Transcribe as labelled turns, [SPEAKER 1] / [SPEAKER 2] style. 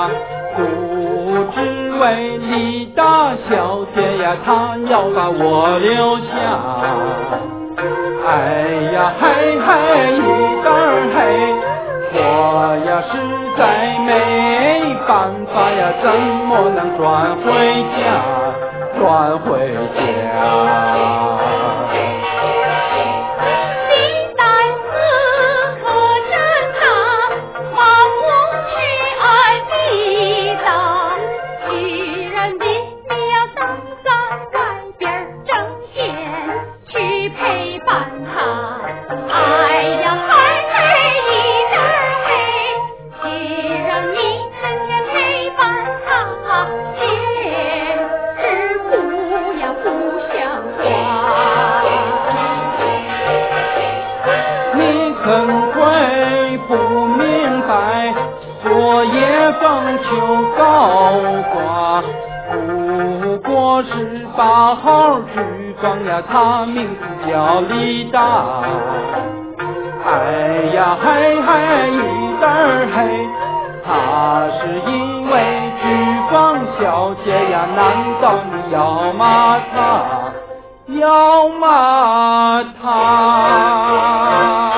[SPEAKER 1] 不知为李大小姐呀，她要把我留下。哎呀嘿嘿一阵嘿，我呀实在没办法呀，怎么能转回家，转回家？怎会不明白？昨夜凤求高挂，不过18号举房呀，他名字叫李大。哎呀嘿嘿一阵嘿，他是因为举房小姐呀，难道你要骂他？要骂他？